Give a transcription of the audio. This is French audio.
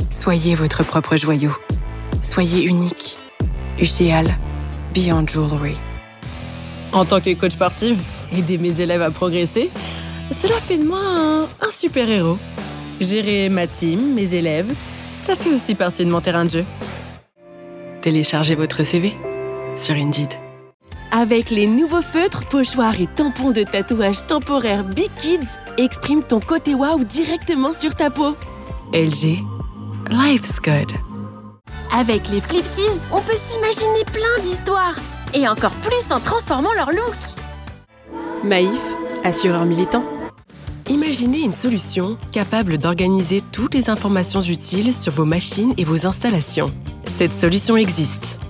Soyez votre propre joyau. Soyez unique. UGAL, Beyond Jewelry. En tant que coach sportive, aider mes élèves à progresser, cela fait de moi un super-héros. Gérer ma team, mes élèves, ça fait aussi partie de mon terrain de jeu. Téléchargez votre CV sur Indeed. Avec les nouveaux feutres, pochoirs et tampons de tatouage temporaire Big Kids, exprime ton côté waouh directement sur ta peau. LG, life's good. Avec les Flipsies, on peut s'imaginer plein d'histoires. Et encore plus en transformant leur look. Maïf, assureur militant. Imaginez une solution capable d'organiser toutes les informations utiles sur vos machines et vos installations. Cette solution existe.